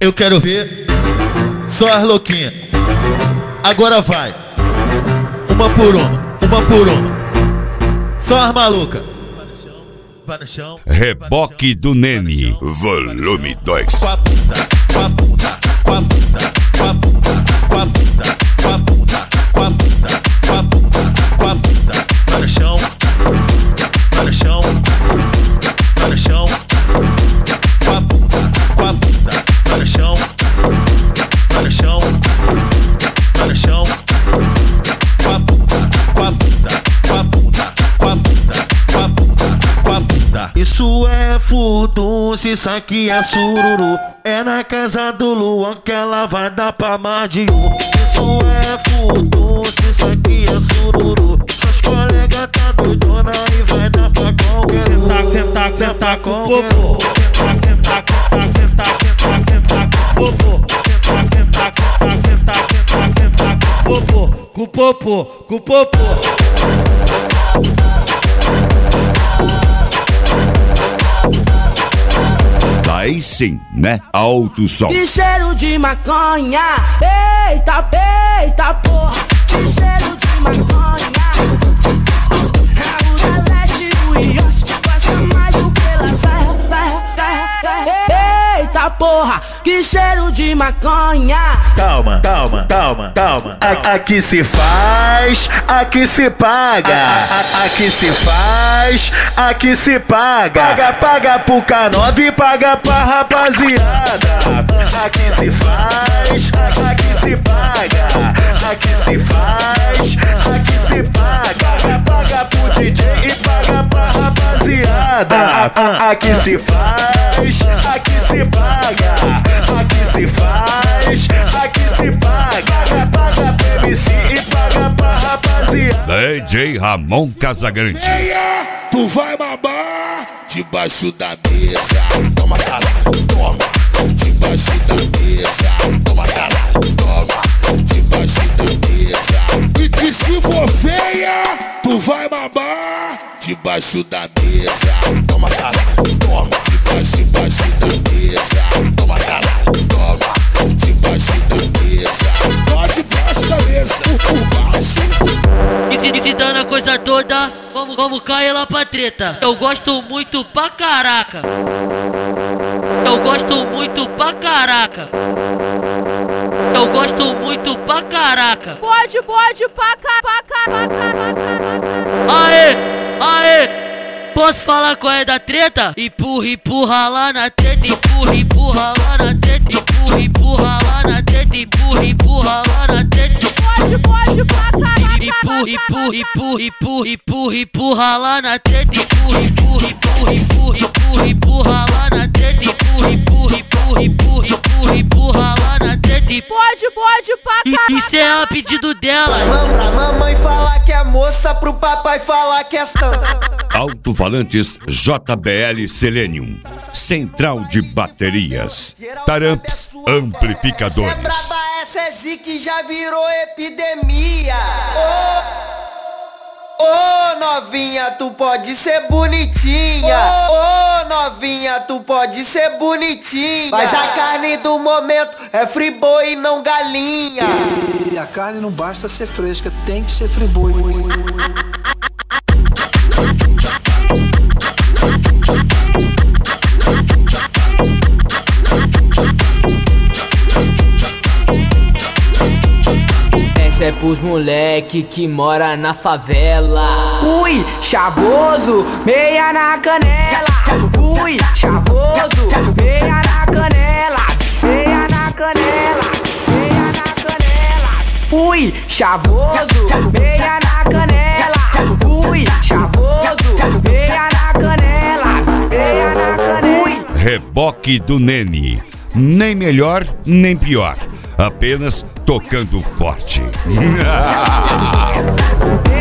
Eu quero ver só as louquinhas. Agora vai. Uma por uma. Só as malucas. Vai no chão. Reboque do Nene, volume 2. Com a bunda, com a bunda, com a bunda, com a bunda, com a bunda, com a bunda, com a bunda, com a bunda, com a bunda. Vai no chão. Vai no chão. Vai no chão. Com a bunda, com a bunda. Vai no chão. Vai no chão. Vai no chão. Com a bunda, com a bunda, com a bunda, com a bunda, com a bunda, com a bunda. Isso é furdunço, isso aqui é sururu. É na casa do Luan que ela vai dar pra mais de um. Isso é furdunço, isso aqui é sururu. Seus colegas tá doidona e vai dar pra qualquer um. Senta com o popô. Senta com o popô. Com o popô, com o popô. Daí sim, né? Alto som. Que cheiro de maconha. Eita, eita porra. Que cheiro de maconha. É o Celeste e o Yoshi. Gosta mais do que lasanha. Eita porra. Que cheiro de maconha. Calma, calma, calma, calma. Aqui se faz, aqui se paga. Aqui se faz, aqui se paga. Paga pro K9, paga pra rapaziada. Aqui se faz, aqui se paga. Aqui se faz, aqui se paga. Paga pro DJ e paga pra rapaziada. Aqui se faz, aqui se paga. Aqui se faz, aqui se paga. Paga pro MC e paga pra rapaziada. DJ Ramon Casagrande. Meia, tu vai babar debaixo da mesa. Toma caralho, toma. Debaixo da mesa. Toma caralho, toma. Debaixo da mesa. E se for feia, tu vai babar debaixo da mesa. Toma caralho, toma. Debaixo da mesa. Toma caralho, toma. Debaixo da mesa. Pode debaixo da mesa. Por baixo. Visitando a coisa toda, vamos cair lá pra treta. Eu gosto muito pra caraca. Eu gosto muito pra caraca. Eu gosto muito pra caraca. Pode pra caraca. Aê, aê. Posso falar qual é da treta? Empurra lá na treta. Empurra lá na treta. Empurra lá na treta. Empurra lá na treta. Pode pra caraca. Empurra lá na treta. Empurra lá na treta. Empurra lá na treta. Pode pra caraca. Isso é a pedido dela. Pra mamãe falar que é moça, pro papai falar que é santa. Alto-falantes JBL Selenium. Central de baterias. Taramps amplificadores. Braba, essa é zique, já virou epidemia. Ô novinha, tu pode ser bonitinha. Ô novinha, tu pode ser bonitinha. Mas a carne do momento é friboi e não galinha. E a carne não basta ser fresca, tem que ser friboi. Essa é pros moleque que mora na favela. Ui, chavoso, meia na canela. Ui, chavoso, meia na canela. Meia na canela, meia na canela. Ui, chavoso, meia na canela. Ui, chavoso, meia na canela. Meia na canela. Ui. Reboque do Nene. Nem melhor, nem pior. Apenas tocando forte.